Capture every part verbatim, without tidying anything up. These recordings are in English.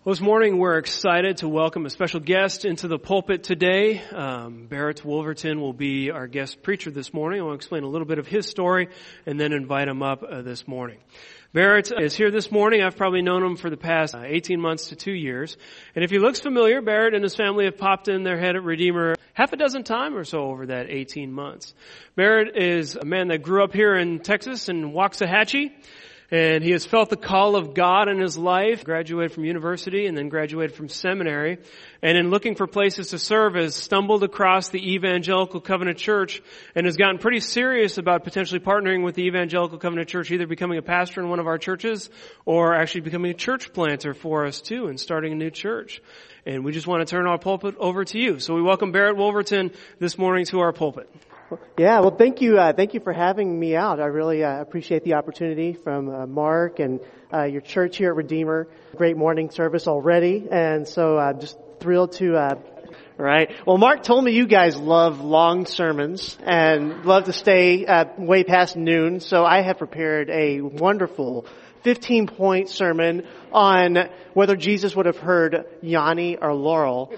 Well, this morning we're excited to welcome a special guest into the pulpit today. Um, Barrett Wolverton will be our guest preacher this morning. I want to explain a little bit of his story and then invite him up uh, this morning. Barrett is here this morning. I've probably known him for the past uh, eighteen months to two years. And if he looks familiar, Barrett and his family have popped in their head at Redeemer half a dozen times or so over that eighteen months. Barrett is a man that grew up here in Texas in Waxahachie. And he has felt the call of God in his life, graduated from university and then graduated from seminary. And in looking for places to serve, has stumbled across the Evangelical Covenant Church and has gotten pretty serious about potentially partnering with the Evangelical Covenant Church, either becoming a pastor in one of our churches or actually becoming a church planter for us too and starting a new church. And we just want to turn our pulpit over to you. So we welcome Barrett Wolverton this morning to our pulpit. Yeah, well, thank you. Uh, thank you for having me out. I really uh, appreciate the opportunity from uh, Mark and uh, your church here at Redeemer. Great morning service already, and so I'm uh, just thrilled to. Uh, right. Well, Mark told me you guys love long sermons and love to stay uh, way past noon, so I have prepared a wonderful fifteen-point sermon on whether Jesus would have heard Yanni or Laurel.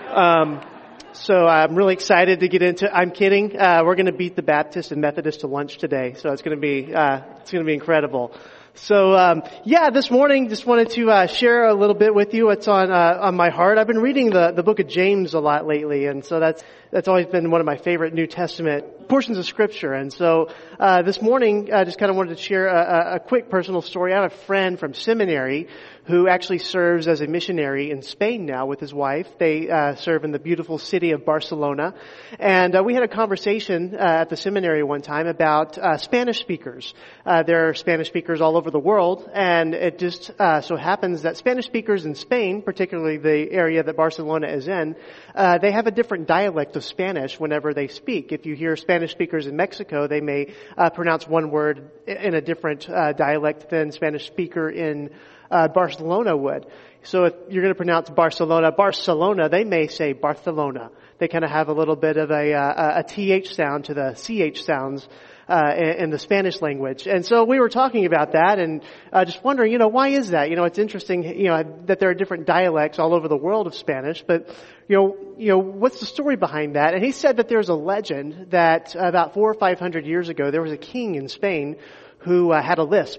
Um, So I'm really excited to get into. I'm kidding. Uh, we're going to beat the Baptist and Methodist to lunch today, so it's going to be uh, it's going to be incredible. So um, yeah, this morning just wanted to uh, share a little bit with you what's on uh, on my heart. I've been reading the the book of James a lot lately, and so that's that's always been one of my favorite New Testament portions of Scripture. And so uh, this morning, I just kind of wanted to share a, a quick personal story. I have a friend from seminary who actually serves as a missionary in Spain now with his wife. They uh, serve in the beautiful city of Barcelona. And uh, we had a conversation uh, at the seminary one time about uh, Spanish speakers. Uh, there are Spanish speakers all over the world, and it just uh, so happens that Spanish speakers in Spain, particularly the area that Barcelona is in, uh, they have a different dialect of Spanish whenever they speak. If you hear Spanish speakers in Mexico, they may uh, pronounce one word in a different uh, dialect than Spanish speaker in Uh, Barcelona would. So if you're going to pronounce Barcelona, Barcelona, they may say Barcelona. They kind of have a little bit of a, uh, a T H sound to the C H sounds uh, in, in the Spanish language. And so we were talking about that and uh, just wondering, you know, why is that? You know, it's interesting, you know, that there are different dialects all over the world of Spanish, but you know, you know, what's the story behind that? And he said that there's a legend that about four or five hundred years ago, there was a king in Spain who uh, had a lisp.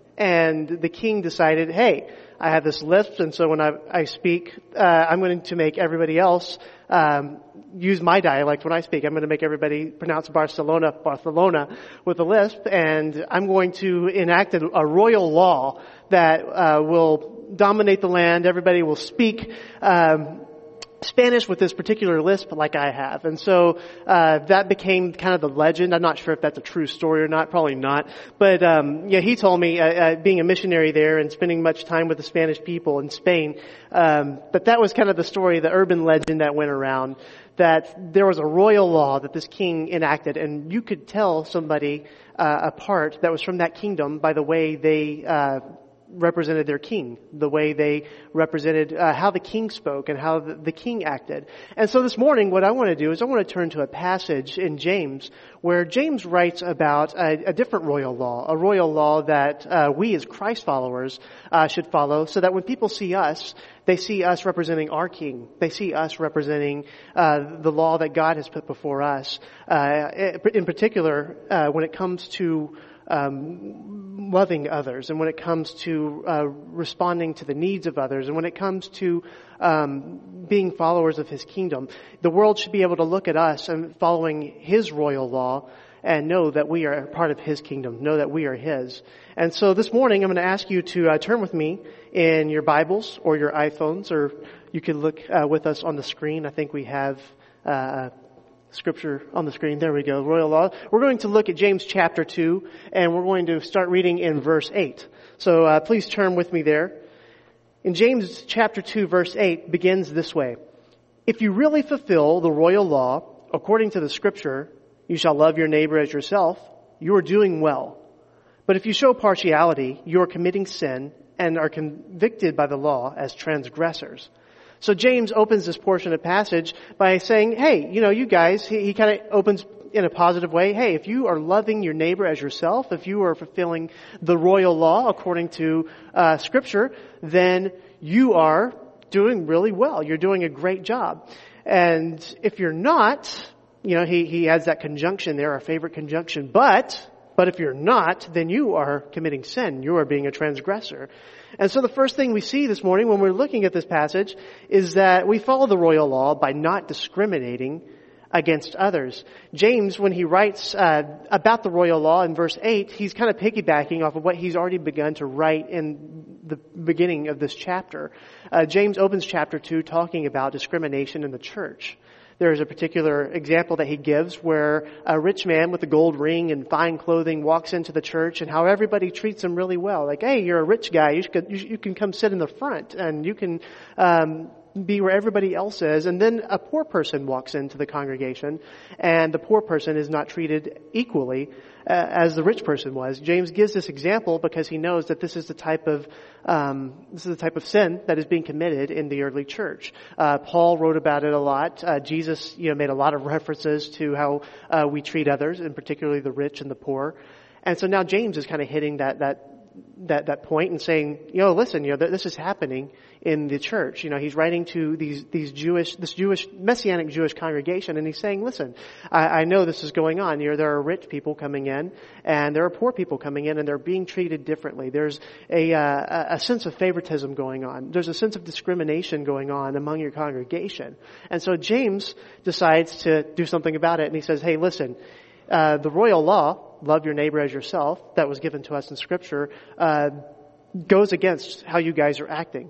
And the king decided, hey, I have this lisp, and so when I, I speak, uh, I'm going to make everybody else um, use my dialect when I speak. I'm going to make everybody pronounce Barcelona, Barcelona with a lisp, and I'm going to enact a, a royal law that uh, will dominate the land. Everybody will speak um Spanish with this particular lisp like I have. And so uh that became kind of the legend. I'm not sure if that's a true story or not. Probably not. But um yeah, he told me, uh, uh, being a missionary there and spending much time with the Spanish people in Spain, um but that was kind of the story, the urban legend that went around, that there was a royal law that this king enacted, and you could tell somebody uh, apart that was from that kingdom by the way they uh represented their king, the way they represented uh, how the king spoke and how the, the king acted. And so this morning, what I want to do is I want to turn to a passage in James where James writes about a, a different royal law, a royal law that uh, we as Christ followers uh, should follow, so that when people see us, they see us representing our king. They see us representing uh, the law that God has put before us. Uh, in particular, uh, when it comes to Um, loving others, and when it comes to uh, responding to the needs of others, and when it comes to um, being followers of His kingdom, the world should be able to look at us and following His royal law and know that we are part of His kingdom, know that we are His. And so this morning I'm going to ask you to uh, turn with me in your Bibles or your iPhones, or you can look uh, with us on the screen. I think we have uh Scripture on the screen. There we go. Royal law. We're going to look at James chapter two, and we're going to start reading in verse eight. So uh, please turn with me there. In James chapter two, verse eight begins this way. If you really fulfill the royal law according to the Scripture, you shall love your neighbor as yourself, you are doing well. But if you show partiality, you are committing sin and are convicted by the law as transgressors. So James opens this portion of passage by saying, hey, you know, you guys, he, he kind of opens in a positive way. Hey, if you are loving your neighbor as yourself, if you are fulfilling the royal law according to uh, Scripture, then you are doing really well. You're doing a great job. And if you're not, you know, he, he adds that conjunction there, our favorite conjunction, but, but if you're not, then you are committing sin. You are being a transgressor. And so the first thing we see this morning when we're looking at this passage is that we follow the royal law by not discriminating against others. James, when he writes uh, about the royal law in verse eight, he's kind of piggybacking off of what he's already begun to write in the beginning of this chapter. Uh, James opens chapter two talking about discrimination in the church. There's a particular example that he gives where a rich man with a gold ring and fine clothing walks into the church, and how everybody treats him really well. Like, hey, you're a rich guy. You, should, you, you can come sit in the front, and you can um, be where everybody else is. And then a poor person walks into the congregation, and the poor person is not treated equally uh, as the rich person was. James gives this example because he knows that this is the type of um, this is the type of sin that is being committed in the early church. Uh, Paul wrote about it a lot. Uh, Jesus, you know, made a lot of references to how uh, we treat others, and particularly the rich and the poor. And so now James is kind of hitting that that. that that point and saying, you know, listen, you know, this is happening in the church. You know, he's writing to these these Jewish, this Jewish, Messianic Jewish congregation, and he's saying, listen, I, I know this is going on. You know, there are rich people coming in, and there are poor people coming in, and they're being treated differently. There's a uh, a sense of favoritism going on. There's a sense of discrimination going on among your congregation. And so James decides to do something about it, and he says, hey, listen, uh, the royal law, love your neighbor as yourself, that was given to us in Scripture, uh, goes against how you guys are acting.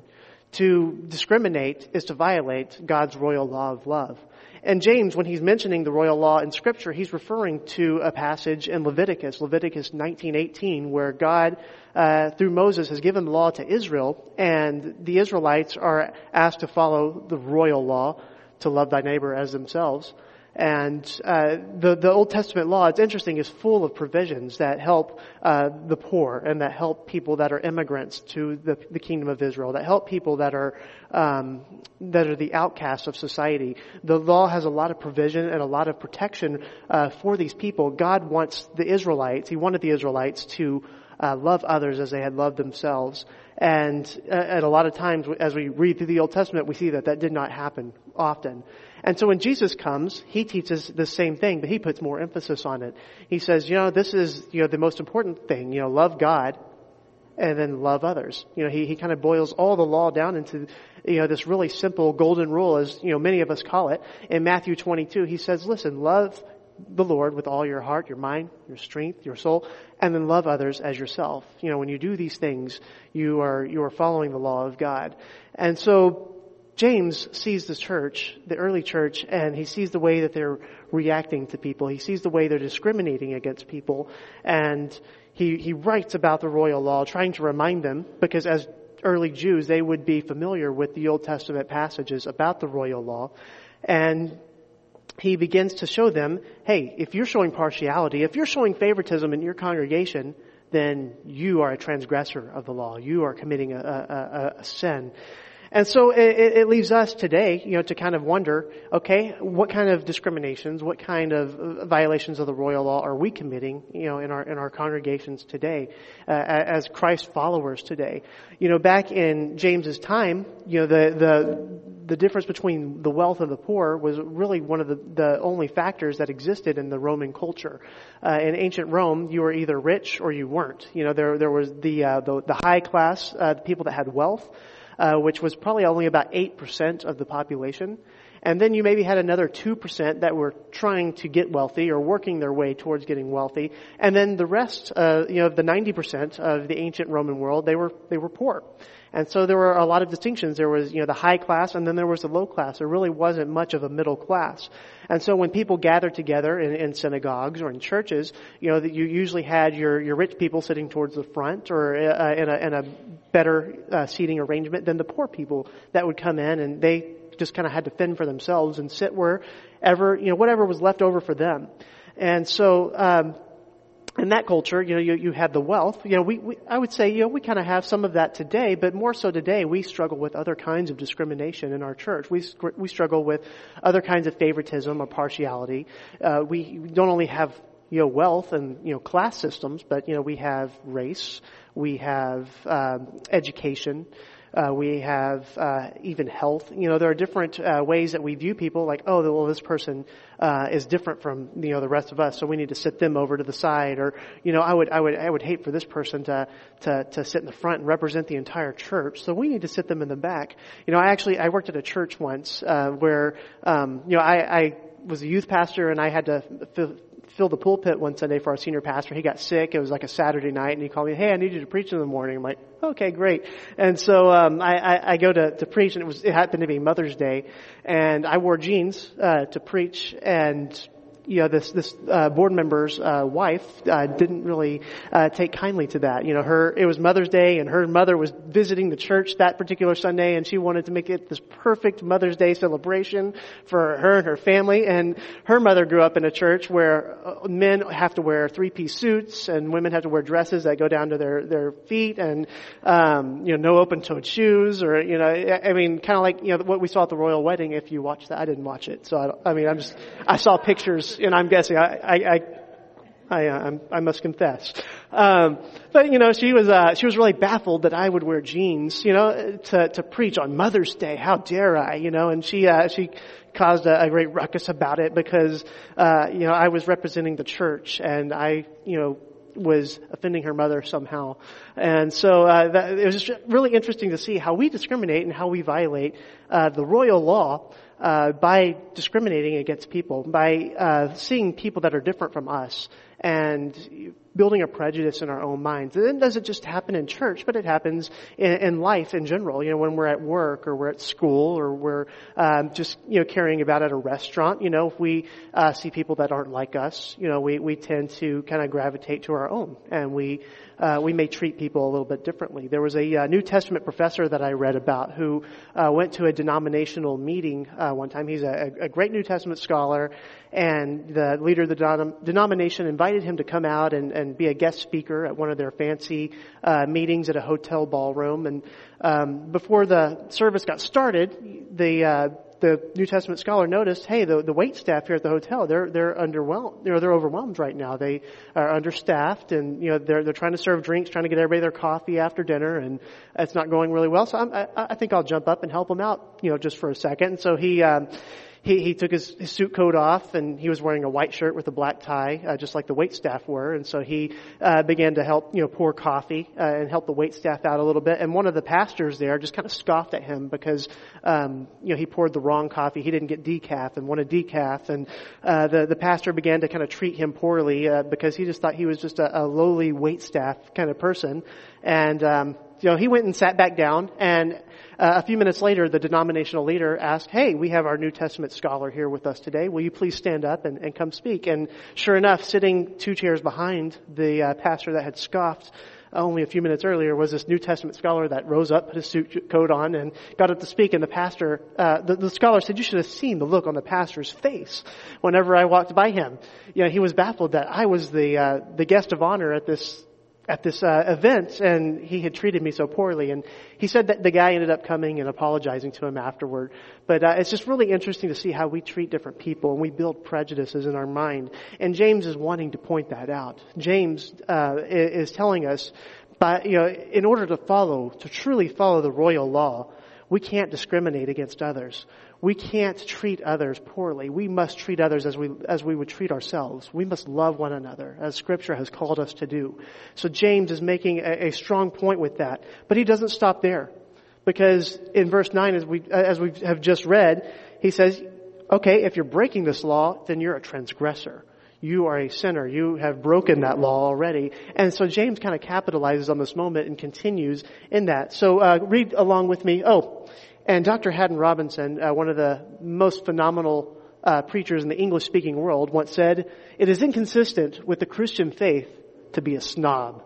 To discriminate is to violate God's royal law of love. And James, when he's mentioning the royal law in Scripture, he's referring to a passage in Leviticus, Leviticus nineteen eighteen, where God, uh, through Moses, has given the law to Israel, and the Israelites are asked to follow the royal law, to love thy neighbor as themselves. And uh, the the Old Testament law, it's interesting, is full of provisions that help uh, the poor, and that help people that are immigrants to the, the kingdom of Israel, that help people that are um, that are the outcasts of society. The law has a lot of provision and a lot of protection uh, for these people. God wants the Israelites, He wanted the Israelites to uh, love others as they had loved themselves. And uh, at a lot of times, as we read through the Old Testament, we see that that did not happen often. And so when Jesus comes, He teaches the same thing, but He puts more emphasis on it. He says, you know, this is, you know, the most important thing, you know, love God and then love others. You know, He, he kind of boils all the law down into, you know, this really simple golden rule, as, you know, many of us call it. In Matthew twenty-two, He says, listen, love the Lord with all your heart, your mind, your strength, your soul, and then love others as yourself. You know, when you do these things, you are, you are following the law of God. And so James sees the church, the early church, and he sees the way that they're reacting to people. He sees the way they're discriminating against people. And he, he writes about the royal law, trying to remind them, because as early Jews, they would be familiar with the Old Testament passages about the royal law. And he begins to show them, hey, if you're showing partiality, if you're showing favoritism in your congregation, then you are a transgressor of the law. You are committing a, a, a, a sin. And so it, it leaves us today, you know, to kind of wonder, okay, what kind of discriminations, what kind of violations of the royal law are we committing, you know, in our in our congregations today, uh, as Christ followers today? You know, back in James's time, you know, the the the difference between the wealth and the poor was really one of the, the only factors that existed in the Roman culture. Uh, in ancient Rome, you were either rich or you weren't. You know, there there was the uh, the, the high class, uh, the people that had wealth, Uh, which was probably only about eight percent of the population. And then you maybe had another two percent that were trying to get wealthy or working their way towards getting wealthy. And then the rest, uh, you know, the ninety percent of the ancient Roman world, they were, they were poor. And so there were a lot of distinctions. There was, you know, the high class, and then there was the low class. There really wasn't much of a middle class. And so when people gathered together in, in synagogues or in churches, you know, that you usually had your, your rich people sitting towards the front, or uh, in a, in a better uh, seating arrangement than the poor people that would come in, and they just kind of had to fend for themselves and sit wherever, you know, whatever was left over for them. And so, um, in that culture, you know, you, you had the wealth. You know, we, we I would say, you know, we kind of have some of that today, but more so today, we struggle with other kinds of discrimination in our church. We we struggle with other kinds of favoritism or partiality. Uh, we don't only have, you know, wealth and, you know, class systems, but, you know, we have race, we have um, education, Uh, we have uh, even health. You know, there are different uh, ways that we view people. Like, oh, well, this person uh, is different from you know the rest of us, so we need to sit them over to the side. Or, you know, I would, I would, I would hate for this person to to to sit in the front and represent the entire church, so we need to sit them in the back. You know, I actually I worked at a church once uh, where um, you know I, I was a youth pastor, and I had to fill, fill the pulpit one Sunday for our senior pastor. He got sick. It was like a Saturday night, and he called me, "Hey, I need you to preach in the morning." I'm like, "Okay, great." And so um, I, I, I go to, to preach, and it was it happened to be Mother's Day, and I wore jeans uh, to preach, and you know, this, this, uh, board member's, uh, wife, uh, didn't really, uh, take kindly to that. You know, her, it was Mother's Day, and her mother was visiting the church that particular Sunday, and she wanted to make it this perfect Mother's Day celebration for her and her family. And her mother grew up in a church where men have to wear three-piece suits, and women have to wear dresses that go down to their, their feet, and, um, you know, no open-toed shoes, or, you know, I mean, kind of like, you know, what we saw at the royal wedding. If you watched that, I didn't watch it. So, I, don't, I mean, I'm just, I saw pictures. And I'm guessing, I, I, I, I, uh, I'm, I must confess. Um, but you know, she was, uh, she was really baffled that I would wear jeans, you know, to, to preach on Mother's Day. How dare I, you know, and she, uh, she caused a, a great ruckus about it because, uh, you know, I was representing the church, and I, you know, was offending her mother somehow. And so uh, that, it was just really interesting to see how we discriminate and how we violate uh, the royal law uh, by discriminating against people, by uh, seeing people that are different from us and building a prejudice in our own minds. And it doesn't just happen in church, but it happens in, in life in general. You know, when we're at work, or we're at school, or we're um, just, you know, carrying about at a restaurant. You know, if we uh, see people that aren't like us, you know, we, we tend to kind of gravitate to our own, and we uh, we may treat people a little bit differently. There was a uh, New Testament professor that I read about who uh, went to a denominational meeting uh, one time. He's a, a great New Testament scholar, and the leader of the denom- denomination invited him to come out and, and be a guest speaker at one of their fancy uh, meetings at a hotel ballroom. And um, before the service got started, the uh, the New Testament scholar noticed, hey, the, the wait staff here at the hotel, they're they're underwhelmed. You know, they're overwhelmed right now. They are understaffed, and you know they're they're trying to serve drinks, trying to get everybody their coffee after dinner, and it's not going really well. So I'm, I, I think I'll jump up and help them out, you know, just for a second. And so he. Um, He, he took his, his suit coat off, and he was wearing a white shirt with a black tie, uh, just like the wait staff were. And so he uh, began to help, you know, pour coffee uh, and help the wait staff out a little bit. And one of the pastors there just kind of scoffed at him because, um, you know, he poured the wrong coffee. He didn't get decaf and wanted decaf. And uh, the the pastor began to kind of treat him poorly uh, because he just thought he was just a, a lowly wait staff kind of person. And um, you know, he went and sat back down, and Uh, a few minutes later, the denominational leader asked, hey, we have our New Testament scholar here with us today. Will you please stand up and, and come speak? And sure enough, sitting two chairs behind the uh, pastor that had scoffed only a few minutes earlier was this New Testament scholar that rose up, put his suit coat on, and got up to speak. And the pastor, uh, the, the scholar said, you should have seen the look on the pastor's face whenever I walked by him. You know, he was baffled that I was the uh, the guest of honor at this at this uh, event, and he had treated me so poorly. And he said that the guy ended up coming and apologizing to him afterward. But uh, it's just really interesting to see how we treat different people, and we build prejudices in our mind. And James is wanting to point that out. James uh, is telling us, by, you know, in order to follow, to truly follow the royal law, we can't discriminate against others. We can't treat others poorly. We must treat others as we as we would treat ourselves. We must love one another, as Scripture has called us to do. So James is making a, a strong point with that. But he doesn't stop there. Because in verse nine, as we as we have just read, he says, okay, if you're breaking this law, then you're a transgressor. You are a sinner. You have broken that law already. And so James kind of capitalizes on this moment and continues in that. So uh, read along with me. Oh, and Doctor Haddon Robinson, uh, one of the most phenomenal uh, preachers in the English-speaking world, once said, it is inconsistent with the Christian faith to be a snob.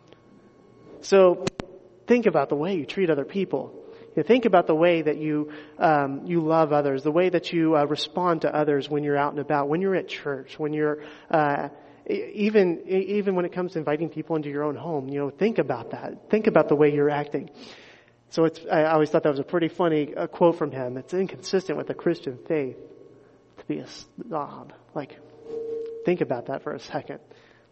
So think about the way you treat other people. You think about the way that you um, you love others, the way that you uh, respond to others when you're out and about, when you're at church, when you're uh, even even when it comes to inviting people into your own home. You know, think about that. Think about the way you're acting. So it's I always thought that was a pretty funny uh, quote from him. It's inconsistent with the Christian faith to be a snob. Like, think about that for a second.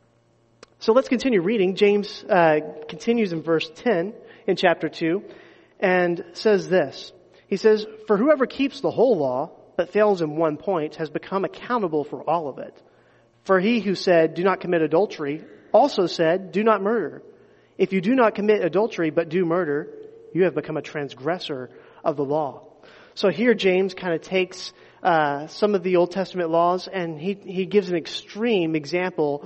So let's continue reading. James uh, continues in verse ten in chapter two. and says this. He says, "For whoever keeps the whole law, but fails in one point, has become accountable for all of it. For he who said, 'Do not commit adultery,' also said, 'Do not murder.' If you do not commit adultery, but do murder, you have become a transgressor of the law." So here James kind of takes uh, some of the Old Testament laws, and he, he gives an extreme example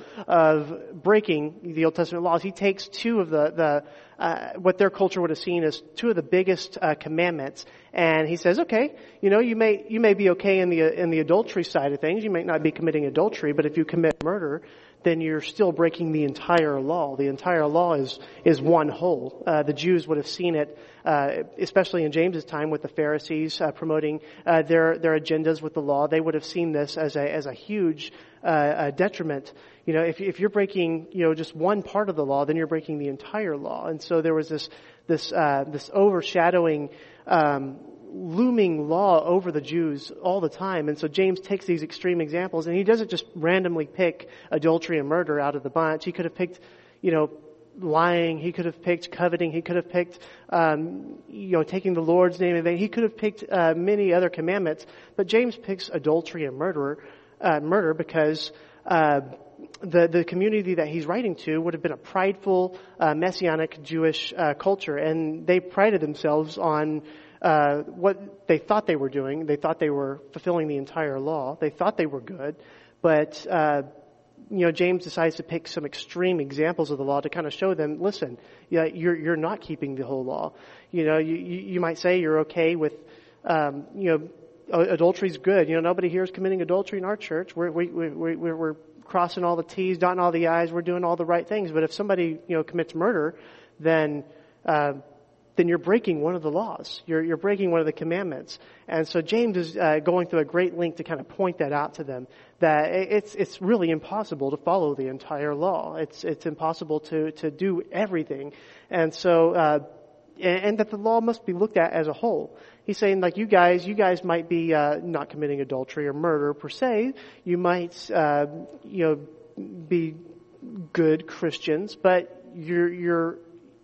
of breaking the Old Testament laws. He takes two of the, the uh, what their culture would have seen as two of the biggest uh, commandments, and he says, okay, you know, you may you may be okay in the in the adultery side of things. You may not be committing adultery, but if you commit murder, then you're still breaking the entire law. The entire law is is one whole. Uh, the Jews would have seen it, uh, especially in James's time with the Pharisees uh, promoting uh, their their agendas with the law. They would have seen this as a as a huge uh, uh, detriment. You know, if if you're breaking, you know, just one part of the law, then you're breaking the entire law. And so there was this this uh, this overshadowing. Um, looming law over the Jews all the time. And so James takes these extreme examples, and he doesn't just randomly pick adultery and murder out of the bunch. He could have picked, you know, lying. He could have picked coveting. He could have picked, um, you know, taking the Lord's name in vain. He could have picked uh, many other commandments. But James picks adultery and murder, uh, murder because uh, the the community that he's writing to would have been a prideful, uh, messianic Jewish uh, culture, and they prided themselves on Uh, what they thought they were doing. They thought they were fulfilling the entire law. They thought they were good. But, uh, you know, James decides to pick some extreme examples of the law to kind of show them, listen, yeah, you're, you're not keeping the whole law. You know, you, you might say you're okay with, um, you know, adultery's good. You know, nobody here is committing adultery in our church. We're, we, we, we, we're crossing all the T's, dotting all the I's. We're doing all the right things. But if somebody, you know, commits murder, then, uh, then you're breaking one of the laws. You're, you're breaking one of the commandments. And so James is uh, going through a great length to kind of point that out to them, that it's it's really impossible to follow the entire law. It's it's impossible to to do everything. And so, uh, and, and that the law must be looked at as a whole. He's saying, like, you guys, you guys might be uh, not committing adultery or murder per se. You might, uh, you know, be good Christians, but you're you're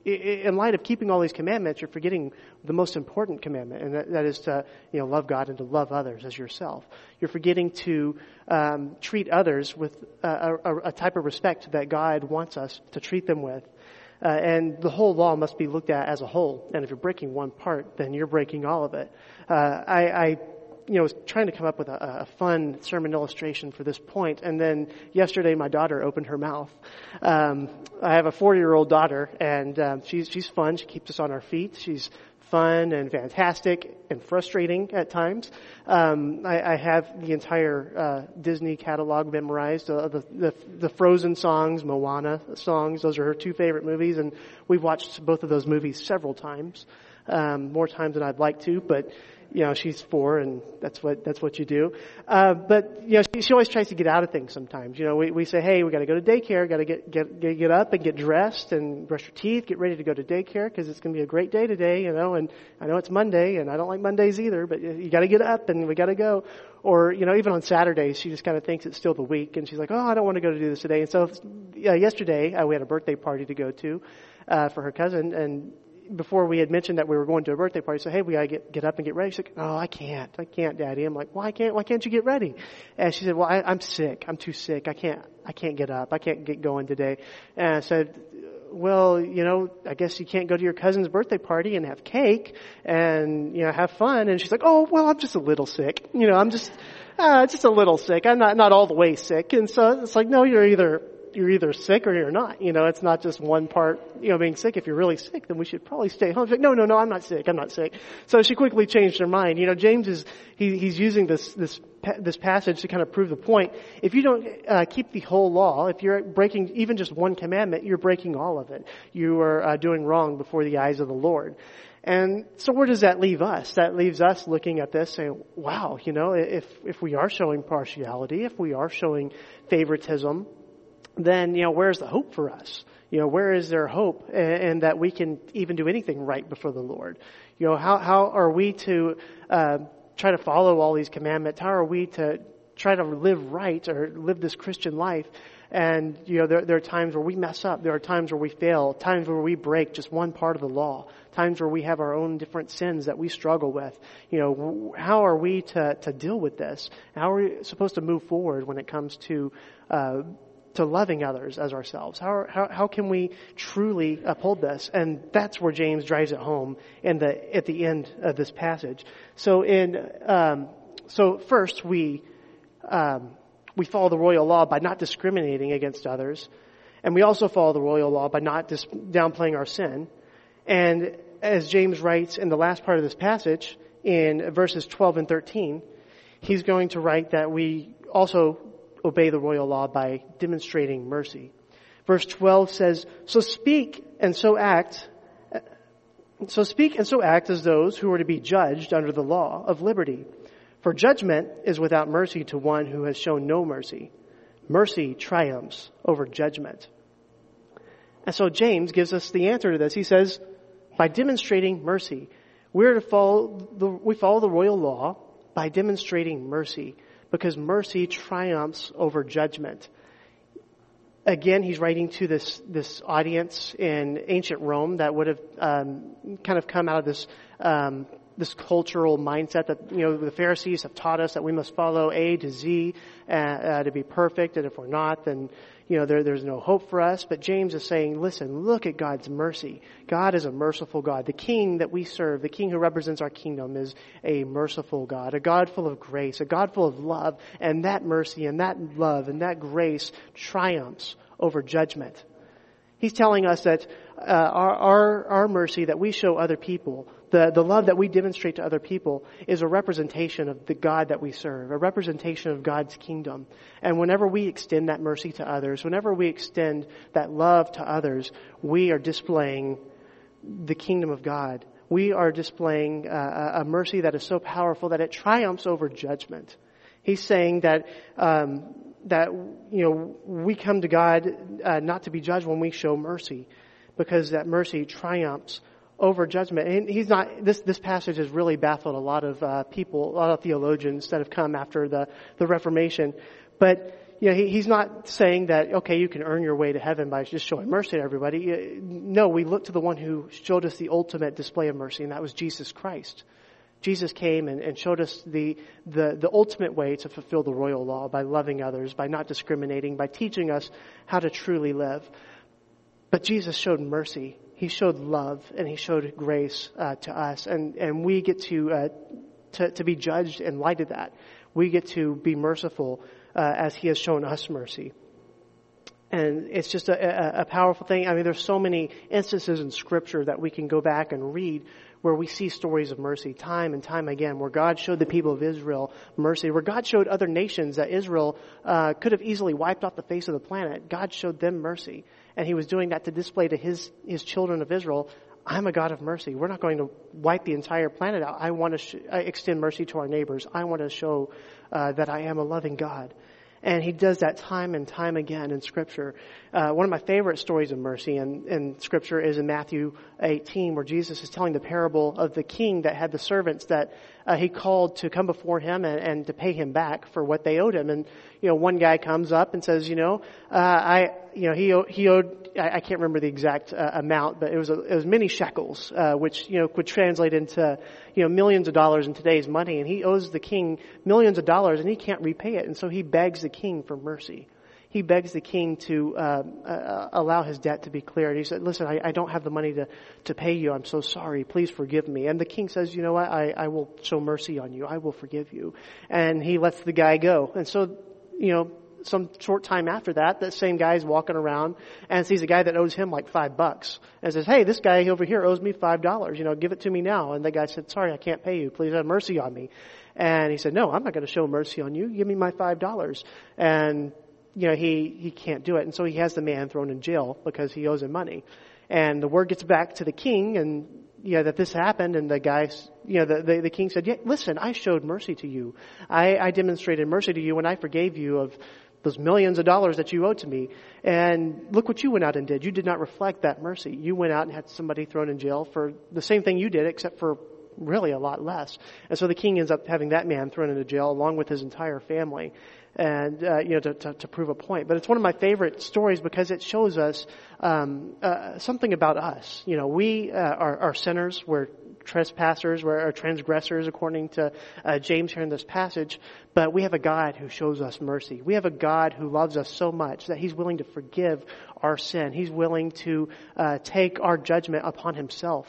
in light of keeping all these commandments, you're forgetting the most important commandment, and that, that is to, you know, love God and to love others as yourself. You're forgetting to um, treat others with a, a, a type of respect that God wants us to treat them with. Uh, and the whole law must be looked at as a whole. And if you're breaking one part, then you're breaking all of it. Uh, I, I you know, was trying to come up with a, a fun sermon illustration for this point, and then yesterday my daughter opened her mouth. Um, I have a four-year-old daughter, and um, she's she's fun. She keeps us on our feet. She's fun and fantastic and frustrating at times. Um, I, I have the entire uh, Disney catalog memorized, uh, the, the the Frozen songs, Moana songs. Those are her two favorite movies, and we've watched both of those movies several times, um, more times than I'd like to, but you know, she's four, and that's what that's what you do. Uh, but you know, she, she always tries to get out of things. Sometimes, you know, we we say, hey, we got to go to daycare, got to get get get get up and get dressed and brush your teeth, get ready to go to daycare because it's going to be a great day today, you know. And I know it's Monday, and I don't like Mondays either, but you got to get up and we got to go. Or you know, even on Saturdays, she just kind of thinks it's still the week, and she's like, oh, I don't want to go to do this today. And so uh, yesterday, uh, we had a birthday party to go to uh, for her cousin, and before we had mentioned that we were going to a birthday party, so hey, we gotta get get up and get ready. She's like, oh, I can't, I can't, Daddy. I'm like, why can't, why can't you get ready? And she said, well, I, I'm sick. I'm too sick. I can't, I can't get up. I can't get going today. And I said, well, you know, I guess you can't go to your cousin's birthday party and have cake and you know have fun. And she's like, oh, well, I'm just a little sick. You know, I'm just, uh, just a little sick. I'm not not all the way sick. And so it's like, no, you're either. You're either sick or you're not. You know, it's not just one part, you know, being sick. If you're really sick, then we should probably stay home. She's like, no, no, no, I'm not sick. I'm not sick. So she quickly changed her mind. You know, James is, he, he's using this, this, this passage to kind of prove the point. If you don't uh, keep the whole law, if you're breaking even just one commandment, you're breaking all of it. You are uh, doing wrong before the eyes of the Lord. And so where does that leave us? That leaves us looking at this saying, wow, you know, if, if we are showing partiality, if we are showing favoritism, then, you know, where's the hope for us? You know, where is there hope and, and that we can even do anything right before the Lord? You know, how, how are we to, uh, try to follow all these commandments? How are we to try to live right or live this Christian life. And, you know, there, there are times where we mess up. There are times where we fail, times where we break just one part of the law, times where we have our own different sins that we struggle with. You know, how are we to, to deal with this? How are we supposed to move forward when it comes to, uh, to loving others as ourselves? How, how, how can we truly uphold this? And that's where James drives it home in the, at the end of this passage. So in, um, so first we, um, We follow the royal law by not discriminating against others. And we also follow the royal law by not dis- downplaying our sin. And as James writes in the last part of this passage, in verses twelve and thirteen, he's going to write that we also obey the royal law by demonstrating mercy. Verse twelve says, So speak and so act, so speak and so act as those who are to be judged under the law of liberty. For judgment is without mercy to one who has shown no mercy. Mercy triumphs over judgment. And so James gives us the answer to this. He says, by demonstrating mercy, we're to follow the, we follow the royal law by demonstrating mercy, because mercy triumphs over judgment. Again, he's writing to this, this audience in ancient Rome that would have um, kind of come out of this um this cultural mindset that, you know, the Pharisees have taught us that we must follow A to Z uh, uh, to be perfect. And if we're not, then, you know, there, there's no hope for us. But James is saying, listen, look at God's mercy. God is a merciful God. The King that we serve, the King who represents our kingdom, is a merciful God, a God full of grace, a God full of love. And that mercy and that love and that grace triumphs over judgment. He's telling us that uh, our, our our mercy that we show other people, the, the love that we demonstrate to other people, is a representation of the God that we serve, a representation of God's kingdom. And whenever we extend that mercy to others, whenever we extend that love to others, we are displaying the kingdom of God. We are displaying uh, a mercy that is so powerful that it triumphs over judgment. He's saying that um, that you know we come to God uh, not to be judged when we show mercy, because that mercy triumphs over judgment. And he's not. This this passage has really baffled a lot of uh, people, a lot of theologians that have come after the the Reformation. But you know, he, he's not saying that okay, you can earn your way to heaven by just showing mercy to everybody. No, we look to the one who showed us the ultimate display of mercy, and that was Jesus Christ. Jesus came and, and showed us the, the, the ultimate way to fulfill the royal law by loving others, by not discriminating, by teaching us how to truly live. But Jesus showed mercy. He showed love and he showed grace uh, to us. And, and we get to, uh, to, to be judged in light of that. We get to be merciful uh, as he has shown us mercy. And it's just a, a, a powerful thing. I mean, there's so many instances in Scripture that we can go back and read where we see stories of mercy time and time again, where God showed the people of Israel mercy, where God showed other nations that Israel uh, could have easily wiped off the face of the planet. God showed them mercy. And he was doing that to display to his, his children of Israel, I'm a God of mercy. We're not going to wipe the entire planet out. I want to sh- I extend mercy to our neighbors. I want to show uh, that I am a loving God. And he does that time and time again in Scripture. Uh, one of my favorite stories of mercy in, in Scripture is in Matthew eighteen, where Jesus is telling the parable of the king that had the servants that uh, he called to come before him and, and to pay him back for what they owed him. And, you know, one guy comes up and says, you know, uh, I, you know, he, he owed, I, I can't remember the exact uh, amount, but it was, a, it was many shekels, uh, which, you know, could translate into, you know, millions of dollars in today's money. And he owes the king millions of dollars and he can't repay it. And so he begs the king for mercy. He begs the king to uh, uh, allow his debt to be cleared. He said, listen, I, I don't have the money to, to pay you. I'm so sorry. Please forgive me. And the king says, you know what? I, I will show mercy on you. I will forgive you. And he lets the guy go. And so, you know, some short time after that, that same guy is walking around and sees a guy that owes him like five bucks and says, hey, this guy over here owes me five dollars. You know, give it to me now. And the guy said, sorry, I can't pay you. Please have mercy on me. And he said, no, I'm not going to show mercy on you. Give me my five dollars. And you know, he, he can't do it. And so he has the man thrown in jail because he owes him money. And the word gets back to the king and, you know, that this happened. And the guy, you know, the, the, the king said, yeah, listen, I showed mercy to you. I, I demonstrated mercy to you when I forgave you of those millions of dollars that you owed to me. And look what you went out and did. You did not reflect that mercy. You went out and had somebody thrown in jail for the same thing you did, except for really a lot less. And so the king ends up having that man thrown into jail along with his entire family, and uh, you know to, to, to prove a point. But it's one of my favorite stories because it shows us um, uh, something about us. You know, we uh, are, are sinners. We're trespassers. We're transgressors, according to uh, James here in this passage. But we have a God who shows us mercy. We have a God who loves us so much that He's willing to forgive our sin. He's willing to uh, take our judgment upon Himself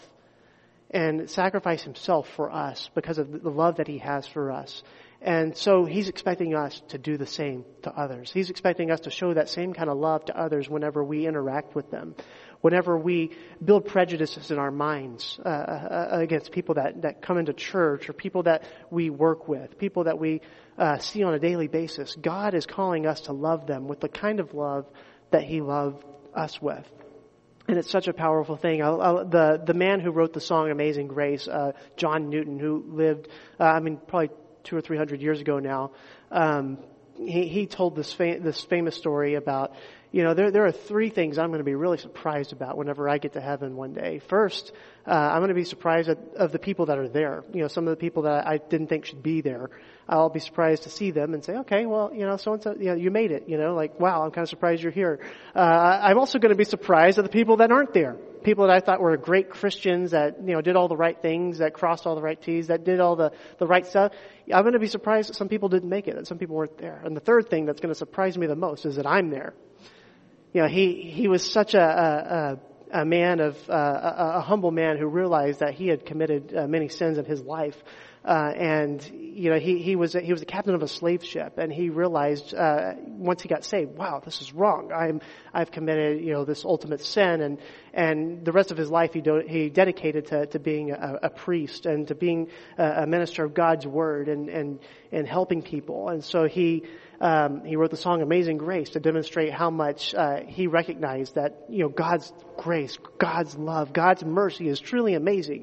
and sacrifice Himself for us because of the love that He has for us. And so He's expecting us to do the same to others. He's expecting us to show that same kind of love to others whenever we interact with them. Whenever we build prejudices in our minds uh, against people that, that come into church or people that we work with, people that we uh, see on a daily basis, God is calling us to love them with the kind of love that He loved us with. And it's such a powerful thing. I'll, I'll, the the man who wrote the song "Amazing Grace," uh, John Newton, who lived, uh, I mean, probably two or three hundred years ago now, um, he he told this fam- this famous story about, you know, there there are three things I'm going to be really surprised about whenever I get to heaven one day. First, uh, I'm going to be surprised at, of the people that are there. You know, some of the people that I didn't think should be there. I'll be surprised to see them and say, okay, well, you know, so and so, you know, you made it. You know, like, wow, I'm kind of surprised you're here. Uh, I'm also going to be surprised at the people that aren't there. People that I thought were great Christians, that, you know, did all the right things, that crossed all the right T's, that did all the, the right stuff. I'm going to be surprised that some people didn't make it, that some people weren't there. And the third thing that's going to surprise me the most is that I'm there. You know, he, he was such a, a, a man of, uh, a, a humble man who realized that he had committed uh, many sins in his life. Uh, and, you know, he, he was, he was the captain of a slave ship, and he realized, uh, once he got saved, wow, this is wrong. I'm, I've committed, you know, this ultimate sin, and, and the rest of his life he, do, he dedicated to, to being a, a priest and to being a, a minister of God's word and, and, and helping people. And so he, um, he wrote the song "Amazing Grace" to demonstrate how much, uh, he recognized that, you know, God's grace, God's love, God's mercy is truly amazing.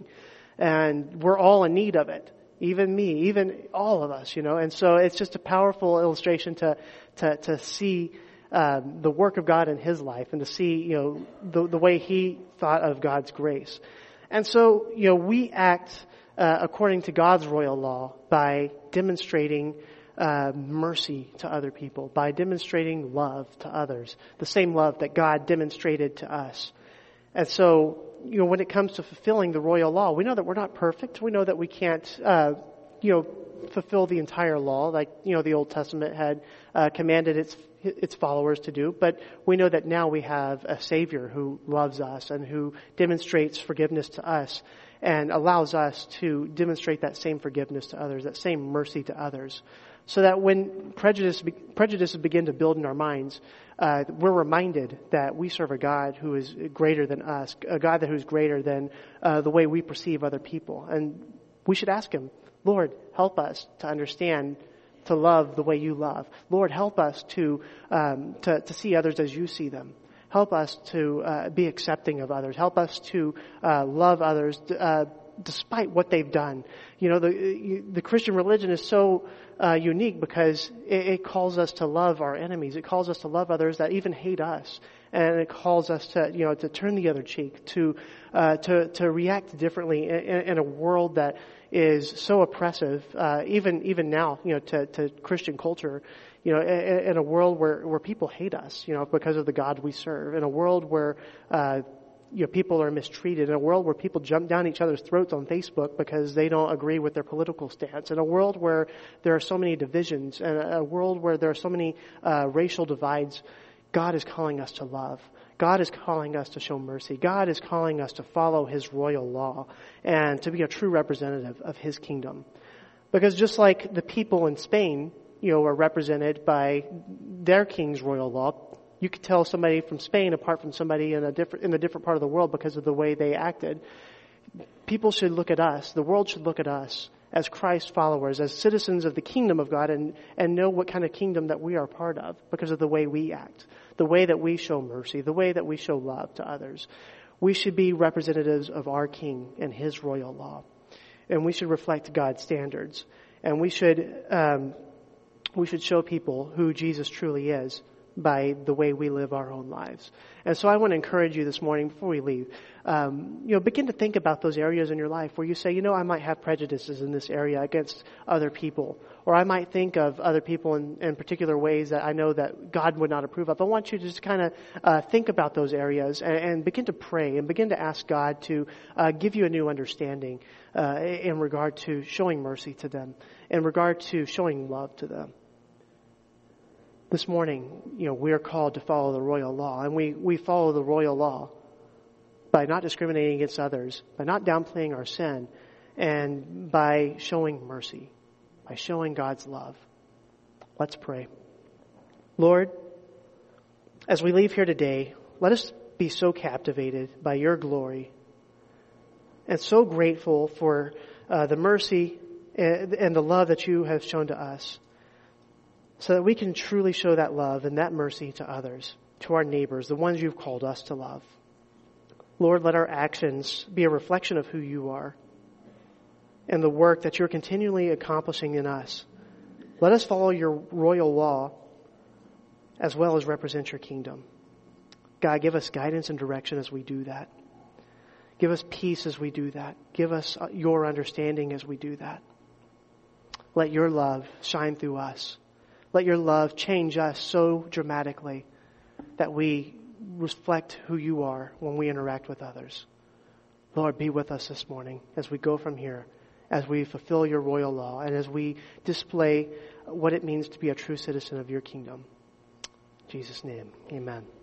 And we're all in need of it. Even me, even all of us, you know. And so it's just a powerful illustration to to to see um, the work of God in His life and to see, you know, the the way He thought of God's grace. And so, you know, we act uh, according to God's royal law by demonstrating uh, mercy to other people, by demonstrating love to others, the same love that God demonstrated to us. And so, you know, when it comes to fulfilling the royal law, we know that we're not perfect. We know that we can't, uh, you know, fulfill the entire law like, you know, the Old Testament had uh, commanded its its followers to do. But we know that now we have a Savior who loves us and who demonstrates forgiveness to us and allows us to demonstrate that same forgiveness to others, that same mercy to others. So that when prejudice, prejudices begin to build in our minds, uh, we're reminded that we serve a God who is greater than us, a God that who is greater than uh, the way we perceive other people. And we should ask Him, Lord, help us to understand, to love the way You love. Lord, help us to um, to, to see others as You see them. Help us to uh, be accepting of others. Help us to uh, love others uh, despite what they've done. You know, the the Christian religion is so uh, unique because it, it calls us to love our enemies. It calls us to love others that even hate us, and it calls us to, you know, to turn the other cheek, to uh, to to react differently in, in a world that is so oppressive. Uh, even even now, you know, to to Christian culture. You know, in, in a world where where people hate us, you know, because of the God we serve. In a world where uh, you know, people are mistreated, in a world where people jump down each other's throats on Facebook because they don't agree with their political stance, in a world where there are so many divisions, and a world where there are so many uh, racial divides, God is calling us to love. God is calling us to show mercy. God is calling us to follow His royal law and to be a true representative of His kingdom. Because just like the people in Spain, you know, are represented by their king's royal law, you could tell somebody from Spain apart from somebody in a different in a different part of the world because of the way they acted. People should look at us, the world should look at us as Christ followers, as citizens of the kingdom of God, and, and know what kind of kingdom that we are part of because of the way we act, the way that we show mercy, the way that we show love to others. We should be representatives of our King and His royal law. And we should reflect God's standards. And we should um, we should show people who Jesus truly is by the way we live our own lives. And so I want to encourage you this morning before we leave, um, you know, begin to think about those areas in your life where you say, you know, I might have prejudices in this area against other people, or I might think of other people in, in particular ways that I know that God would not approve of. I want you to just kind of uh, think about those areas and, and begin to pray and begin to ask God to uh, give you a new understanding uh, in regard to showing mercy to them, in regard to showing love to them. This morning, you know, we are called to follow the royal law, and we, we follow the royal law by not discriminating against others, by not downplaying our sin, and by showing mercy, by showing God's love. Let's pray. Lord, as we leave here today, let us be so captivated by your glory and so grateful for uh, the mercy and, and the love that you have shown to us, so that we can truly show that love and that mercy to others, to our neighbors, the ones you've called us to love. Lord, let our actions be a reflection of who you are and the work that you're continually accomplishing in us. Let us follow your royal law as well as represent your kingdom. God, give us guidance and direction as we do that. Give us peace as we do that. Give us your understanding as we do that. Let your love shine through us. Let your love change us so dramatically that we reflect who you are when we interact with others. Lord, be with us this morning as we go from here, as we fulfill your royal law, and as we display what it means to be a true citizen of your kingdom. In Jesus' name, amen.